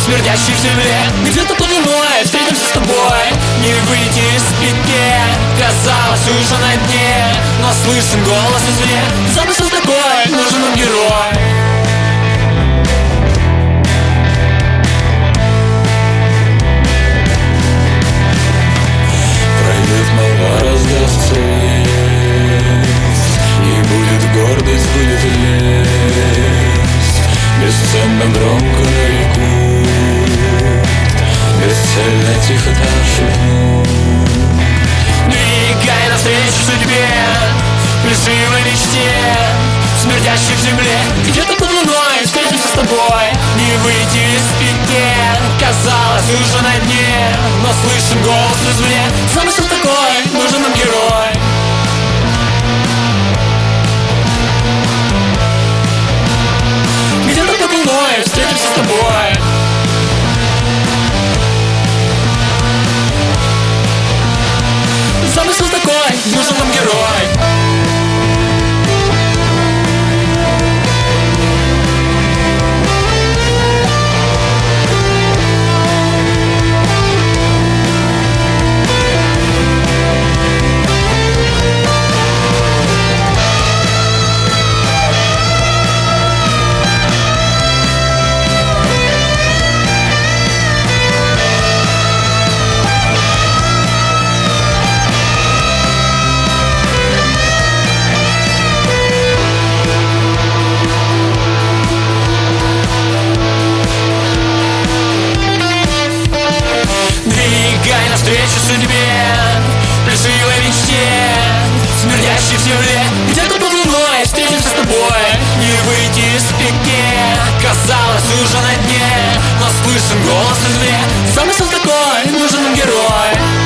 смердящий в земле. Где-то под луной встретимся с тобой, не выйти из пике. Казалось, уже на дне, но слышен голос извне. Замысел такой, нужен нам герой. Пройдет молва, раздастся весть, и будет гордость, будет лесть. Бесценно громко рекут, бесцельно тихо так шепнут. Двигай навстречу судьбе, плешивой мечте, смердящей в земле. Где-то под луной встретимся с тобой, не выйти из пике. Казалось, уже на дне, но слышен голос извне. Замысел такой, нужен нам герой. Где-то под луной встретимся с тобой. Замысел такой, нужен нам герой. Навстречу судьбе, плешивой мечте, смердящей в земле. Где-то под луной встретимся с тобой, не выйти из пике. Казалось, уже на дне, но слышен голос извне. Замысел такой, нужен нам герой.